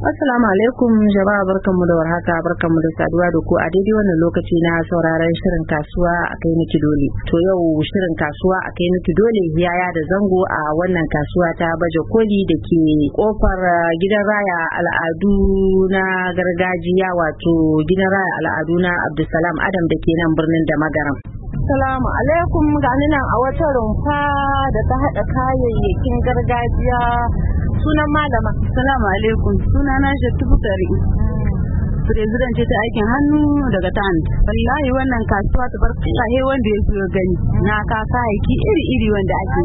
Assalamu alaikum jama'a, barkanmu da warhaka, barkanmu da saduwa da ku a daidai wannan lokaci na sauraron shirin kasuwa a kai miki dole. To yau shirin kasuwa a kai miki dole yaya da zango a wannan kasuwa ta baje koli da ke kofar gidan raya al'adu na gargajiya, wato gidan raya al'adu na Abdulsalam Adam da ke nan birnin da Magaram. Assalamu alaikum, gani nan a wata rumfa da ta haɗa kayayyakin gargajiya. Sunan malama. Assalamu alaikum, sunana Shattu Bukari, president ce ta aikin hannu daga tan. Wallahi wannan kasuwa ta barka he wanda ya zo gani na ka kayayyaki iri-iri wanda ake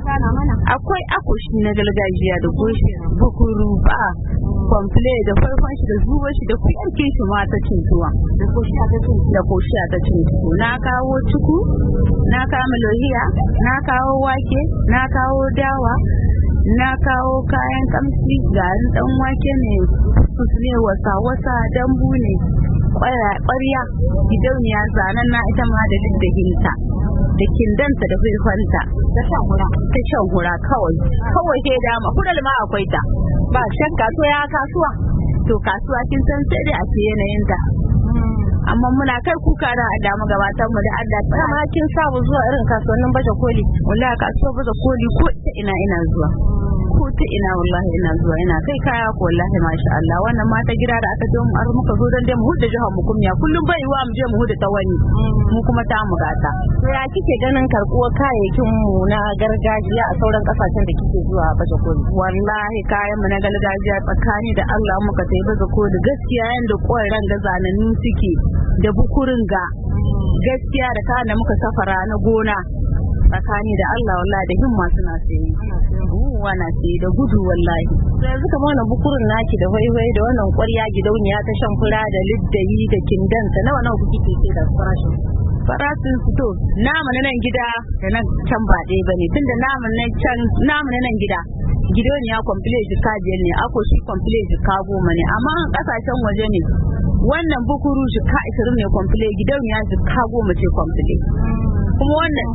akwai akoshi na gargajiya da koshi bukuru ba komple da farkon shi da zuwa shi da kuyarke shi ma ta cin tuwa da koshi ta cin tuwa. Na kawo cuku, na kawo lohiya, na kawo wake, na kawo dawa, na kawo kayan kamshi, garin dan wake ne, ne wasa dambu ne, ƙwarya gidauniya zanen na ita ma da liddahinta da kindanta da firfanta ta shan hura kawai ke dama kudal ma akwai ta ba shakka. To ya kasuwa, to kasuwa kin san sai dai a ce yanayinta, amma muna kai kuka da damu gabatan mu da Allah. Kuma kin sabu zuwa irin kasuwannin baje koli? Wallahi kasuwa baje koli ko ina zuwa, ko ta ina wallahi ina zuwa, ina kai kaya ko wallahi masha Allah. Wannan mata gida da aka mu ar muka zo dan dai mu huda jihar mu kumiya, kullum bai wa mu je mu huda ta wani, mu kuma ta mu gata. To ya kike ganin karbuwar kayayyakin mu na gargajiya a sauran kasashen da kike zuwa baje koli? Wallahi kayan mu na gargajiya tsakani da Allah muka tayi baje koli gaskiya yanda koyran ga zanannu suke da bukurin ga gaskiya da kayan da muka safara na gona tsakani da Allah wallahi da himma suna sayi wana sayi da gudu wallahi. Sai yanzu kamar wannan bukurin naki da waiwai da wannan ƙwarya gidauniya ta shan fura da liddayi da kindanta nawa kuke ce da farashin su? To namu na nan gida da nan can ba ɗaya bane, tunda namu na nan gida gidauniya complete jika 5 ne, ako shi complete jika 10 ne, amma kasashen waje ne wannan bukuru jika 20 ne complete, gidauniya jika 10 ce complete. Kuma wannan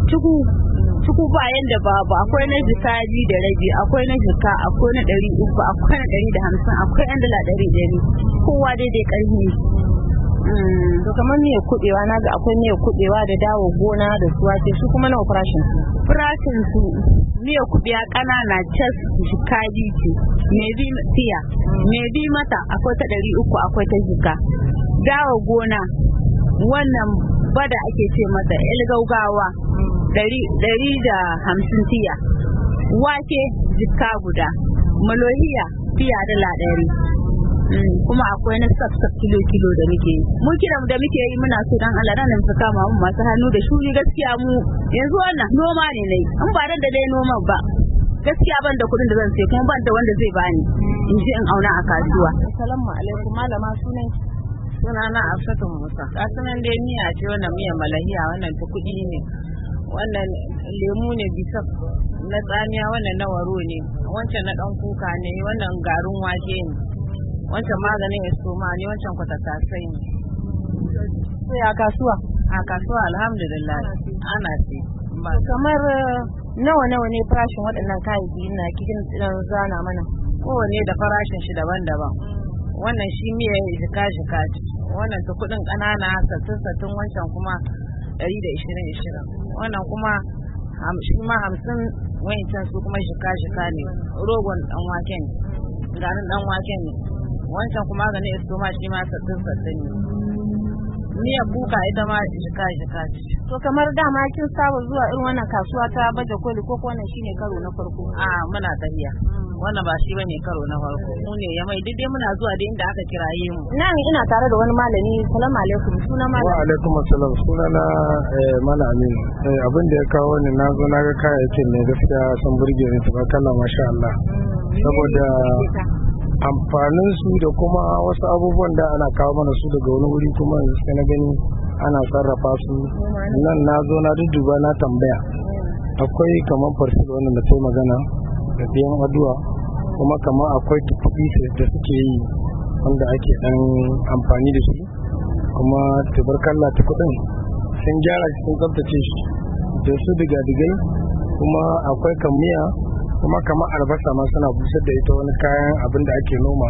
cuku ba yanda babu, akwai na jika 2 da rabi, akwai na jika, akwai na 300, akwai na 150, akwai yan dala 100, kowa daidai karfi. To kamar miyar kubewa naga akwai miyar kubewa da dawo gona da suwace, su kuma nawa farashin su? Miyar kubewa kanana cas jika 2 ce, me bi mata akwai ta 300, akwai ta jika. Dawo gona wannan bada ake ce mata el gaugawa 150 tiya, wake jika guda, malohiya tiya dala 100. Kuma akwai na sab kilo da muke yi. Mu kiran da muke yi muna so dan Allah nan su kama mu masu hannu da shuri. Gaskiya mu yanzu wannan noma ne nayi, in ba dan da dai noma ba gaskiya ban da kudin da zan sai, kuma ban da wanda zai bani in ji in auna a kasuwa. Assalamu alaikum malama, sunana Afsatu Musa. Kasuwan dai miya ce wannan miyan malahiya, wannan ta kudi ne, wannan lemu ne bisaf na tsamiya, wannan na waro ne, wancan na dan kuka ne, wannan garin wake ne, wancan maganin estoma ne, wancan kwatattasai ne. Sai a kasuwa alhamdulillah ana ce. Kamar nawa ne farashin waɗannan kayayyaki na kikin zana mana? Kowanne da farashin shi daban-daban. Wannan shi miya jika wannan ta kudin ƙanana 60, wancan kuma 120, wannan kuma shi ma 50, wancan su kuma jika ne. Rogon dan wake ne, garin dan wake ne, wancan kuma ganin estoma shi ma 60 ne. Miya kuka ita ma jika ce. To kamar dama kin saba zuwa irin wannan kasuwa ta baje koli ko wannan shine karo na farko? Muna tafiya. Wannan ba shi bane karo na farko. Mu ne ya mai dai muna zuwa da inda aka kiraye mu. Ina tare da wani malami. Assalamu alaikum. Suna malami. Wa alaikum assalam. Sunana malami. Abin da ya kawo ni na zo na ga kayayyakin ne gaskiya sun burge ni tabarakallah masha Allah. Saboda amfanin su da kuma wasu abubuwan da ana kawo mana su daga wani wuri, kuma sai na gani ana sarrafa su. Nan na zo na duba na tambaya, akwai kamar farsil wannan da ta magana da biyan aduwa, kuma kamar akwai tukuɗi da suke yi wanda ake dan amfani da su, kuma tabarkalla tukudin sun gyara shi sun tsaftace shi da su diga-digai, kuma akwai kamiya, kuma kamar albasa ma suna busar da ita wani kayan abin da ake noma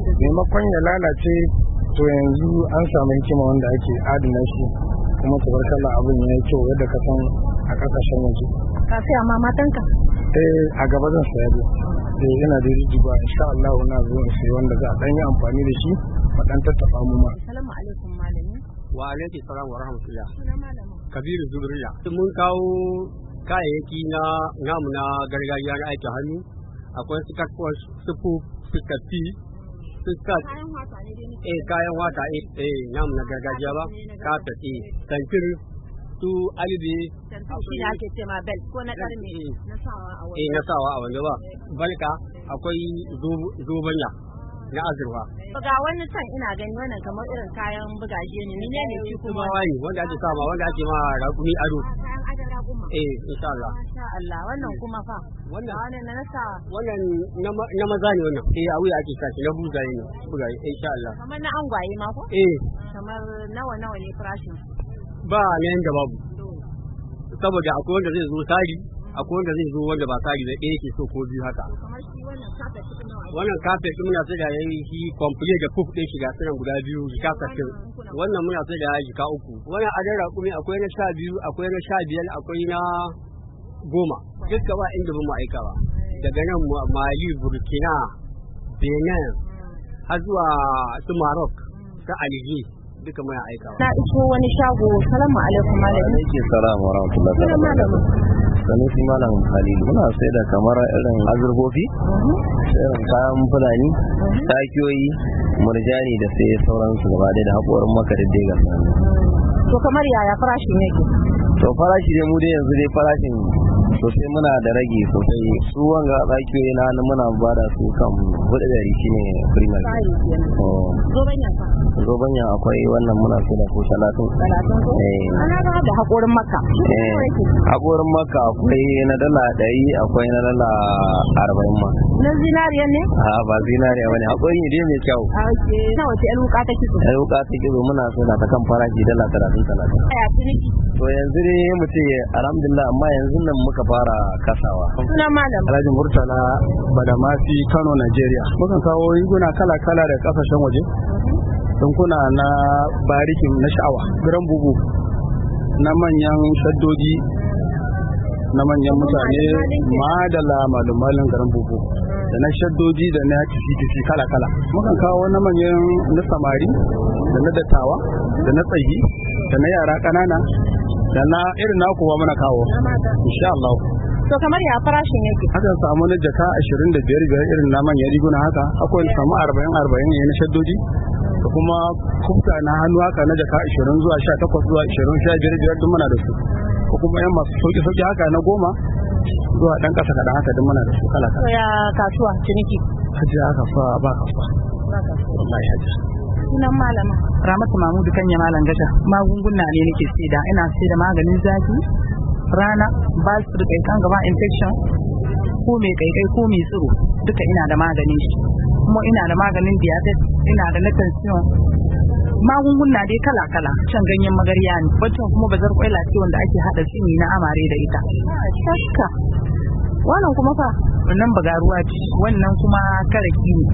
maimakon ya lalace to yanzu an samu hikima wanda ake adana shi kuma tabarkalla abin ya yi kyau yadda ka san a kasashen waje. Ka saya ma matanka? A gaba zan saya dai. Yana da rijiba insha Allah na zo in sayi wanda za a dan yi amfani da shi a dan tattafa mu ma. Assalamu alaikum malami. Wa alaikum salam wa rahmatullah. Sunan malamin. Kabiru Zubriya. Mun kawo kayayyaki na namu na gargajiya na aikin hannu. Akwai su kakwas, su kafi, su Kayan wata ne dai. kayan wata namu na gargajiya ba. Kafet santir su alibi. Shi ne ake ce ma bel ko na karme na sawa a wani. Na sawa a wani ba. Balka akwai zobanya na azurfa. Ga wani can ina gani wannan kamar irin kayan bugaje ne ne shi kuma wani wanda ake sama wanda ake ma raƙumi ado. Kayan adon raƙuma. Insha Allah. Masha Allah wannan kuma fa. Wannan na nasa. Wannan na maza ne wannan. A wuya ake sashi na bugaye insha Allah. Kamar na angwaye ma ko? Kamar nawa ne farashin? Ba ne yanda babu. Saboda akwai wanda zai zo sari, akwai wanda zai zo wanda ba sari da ɗaya ke so ko biyu haka. Kamar shi wannan kafet cikin nawa? Wannan kafet muna sai da yayi shi complete da puf ɗin shiga tsiran guda biyu jika 60. Wannan muna sai da jika 3. Wannan adai raƙumi akwai na 12, akwai na 15, akwai na 10. Duka ba inda ba mu aika ba. Daga nan Mali, Burkina, Benin, har zuwa su Maroc, ta Algeria. Duka muna aikawa. Na iso wani shago. Salamu alaikum malam. Alaikum salam wa rahmatullahi wa barakatuh. Sanusi malam Khalil muna sai da kamar irin azurfofi, irin kayan fulani, takiyoyi, murjani da sai sauransu gaba da haƙorin maka da dai gasa. To kamar yaya farashin yake? To farashi dai mu dai yanzu dai farashin sosai muna da rage sosai. Su wanga takiyoyi na muna bada su kan 400 shine primal. Zobanya akwai wannan muna so da ko 30. Ana da haƙorin maka. Haƙorin maka akwai na dala 100 akwai na dala 40 ma. Na zinariya ne? Ba zinariya bane, haƙori ne dai mai kyau. Na wace ƴan wuka ta kitso? Ƴan wuka ta kitso muna so da ta kan farashi dala 30. Aya ciniki. To yanzu dai mu ce alhamdulillah amma yanzu nan muka fara kasawa. Sunan malam. Alhaji Murtala Badamasi Kano Nigeria. Mukan kawo riguna kala-kala da kasashen waje. Dinkuna na barikin na sha'awa, giran bubu na manyan shaddoji na manyan mutane madala malumalin garin bubu da na shaddoji da na tisi kala-kala. Mukan kawo na manyan na samari da na dattawa da na tsayi da na yara ƙanana da na irin nakuwa muna kawo insha Allah. To kamar ya farashin yake? Hakan samu na jaka 25 irin na manyan riguna haka, akwai samu 40 ne na shaddoji da kuma kufta na hannu haka na jaka 20 zuwa 18 zuwa 20 15 duk muna da su, ko kuma yan masu sauki haka na 10 zuwa dan kasa kadan haka duk muna da su kala kala. Ya kasuwa ciniki? Hajiya haka fa ba kasuwa. Wallahi hajiya. Sunan malama? Ramatu Mamudu Kanya Malam Gasha. Magunguna ne nake saida, ina saida maganin zafi, rana, basir, kan gaba infection, ko mai kaikai ko mai tsiro, duka ina da maganin shi. Kuma ina da maganin diabetes, ina da na tension. Magunguna dai kala-kala, shan ganyen magarya ne, waccan kuma bazar kwaila ce wanda ake hada tsini na amare da ita. Shakka. Wannan kuma fa? Wannan bagaruwa ce, wannan kuma karaki ne.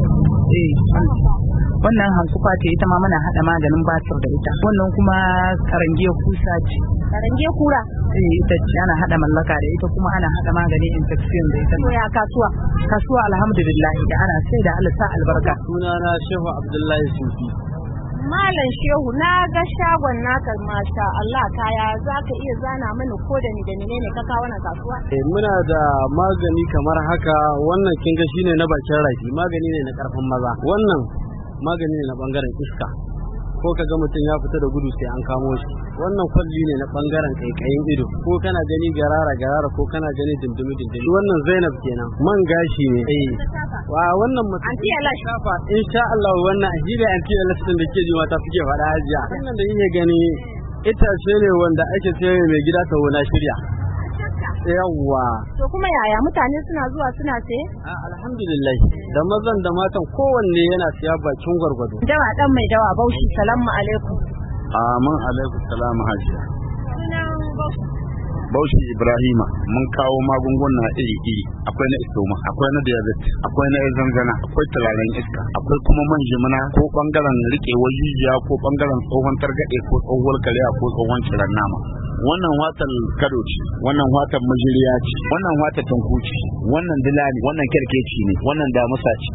Wannan hankufa ce ita ma muna hada maganin basir da ita. Wannan kuma karangiya kusa ce. Karangiya kura? Ita ce ana hada mallaka da ita kuma ana hada maganin infection da ita. To ya kasuwa? Kasuwa alhamdulillah da ana sai da Allah sa albarka. Sunana Shehu Abdullahi Sufi. Malam Shehu, na ga shagon naka masha Allah kaya, za ka iya zana mini ko da ni da ne ka kawo wannan kasuwa? Muna da magani kamar haka, wannan kin ga shine na bakin rafi, magani ne na karfin maza. Wannan magani ne na bangaren iska. Ko kaga mutum ya fita da gudu sai an kamo shi. Wannan kwalli ne na bangaren kaikayin ido. Ko kana gani garara ko kana gani dindimi. Wannan Zainab kenan. Man gashi ne. Wa wannan mutum anti alash kafa insha Allah wannan ajiba anti alash din da ke ji mata suke faɗa hajiya. Wannan da yake gani itace ne wanda ake sayar mai gida ta wona shirya. Yawwa. To kuma yaya mutane suna zuwa suna saye? Alhamdulillah. Da mazan da matan kowanne yana siya bakin gwargwado. Dawa dan mai dawa Bauchi, salamu alaikum. Amin alaikum salam hajiya. Sunan Bauchi. Bauchi Ibrahima mun kawo magunguna iri-iri, akwai na istoma, akwai na diabetes, akwai na zanzana, akwai turaren iska, akwai kuma man jimina ko bangaren rikewar jijiya ko bangaren tsohon targaɗe ko tsohuwar kariya ko tsohon ciran nama. Wannan watan kado ce, wannan watan majiriya ce, wannan watan tankuci, wannan dilani, wannan kerkeci ne, wannan damusa ce,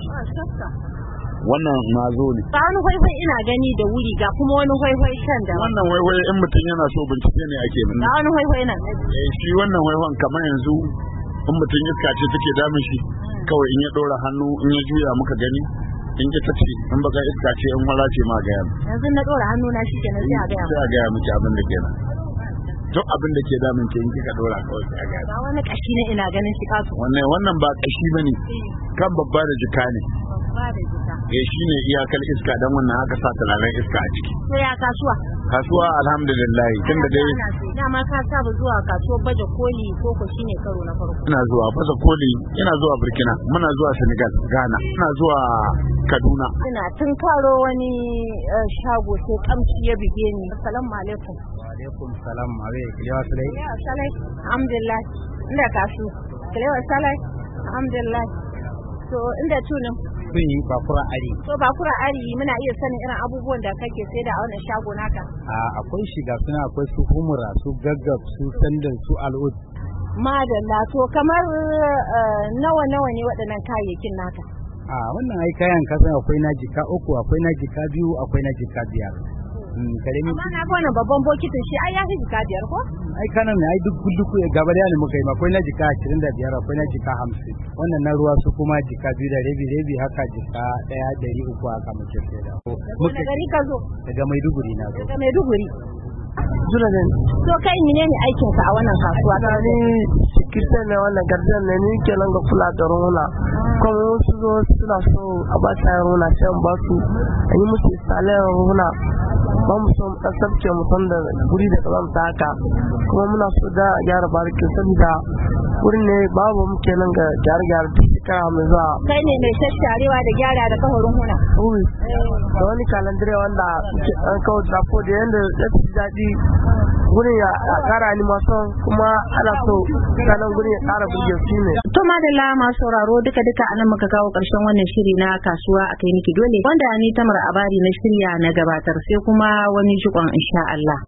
wannan mazo ne. Ba wani hwaihwai ina gani da wuri ga kuma wani hwaihwai can da wannan hwaihwai in mutum yana so bincike ne ake min. Ga wani hwaihwai nan. Shi wannan hwaihwan kamar yanzu in mutum iska ce take damun shi kawai in ya ɗora hannu in ya juya muka gani in ita ce in baka iska ce in wala ce ma gaya. Yanzu na ɗora hannu na shi kenan sai a gaya. Sai a gaya miki abin da kenan. Duk abin da ke damun ke in kika ɗora kawai sai a gaya. Ba wani kashi ne ina ganin shi kasu. Wannan ba kashi bane. Kan babba da jika ne. Babba da jika. Shine iyakar iska dan wannan haka sa turaren iska a ciki. To ya kasuwa? Kasuwa alhamdulillah tunda dai dama ka saba zuwa kasuwar baje koli ko shine karo na farko. Ina zuwa baje koli, ina zuwa Burkina, muna zuwa Senegal, Ghana, ina zuwa Kaduna. Ina tun karo wani shago sai kamshi ya bige ni. Assalamu alaikum. Wa alaikum salam. Abe kilewa salai. Salai. Alhamdulillah. Inda kasu. Kilewa salai. Alhamdulillah. To inda tunin sun yi bakura ari. To bakura ari muna iya sanin irin abubuwan da kake saida a wannan shago naka. Akwai shiga suna akwai su humura, su gaggab, su sandal, su al'ud. Madalla to kamar nawa ne waɗannan kayayyakin naka? Wannan ai kayan kasan akwai na jika 3, akwai na jika 2, akwai na jika 5. Amma na wannan babban bokitin shi ai ya fi jika 5 ko? Ai kanan ai duk gaba da ne muka yi, akwai na jika 25, akwai na jika 50. Wannan na ruwa su kuma jika 2 da rabi haka jika 1 300 haka muke saida. Daga gari ka zo? Daga Maiduguri na zo. Daga Maiduguri. Juladen. To kai menene aikin ka a wannan kasuwa? Ni sikirta ne wannan gardan ne ni kenan ga kula da rona. Kuma su zo suna so a ba ta rona sai ba su yi musu salon rona. Ba mu so a sabke mu san da guri da kalam ta haka. Kuma muna so da gyara barikin saboda wurin ne babu mu kenan ga gyara duk shekara mai zuwa. Kai ne mai shasharewa da gyara da kahorin huna. Da wani kalandire wanda an kawo drapo da yanda ya fi daɗi gurin ya ƙara animation kuma ana so sanan gurin ya ƙara burge su ne. To madalla masu sauraro duka anan muka kawo ƙarshen wannan shiri na kasuwa a kai niki dole wanda ni Tamar Abari na shirya na gabatar sai kuma wani jikon insha Allah.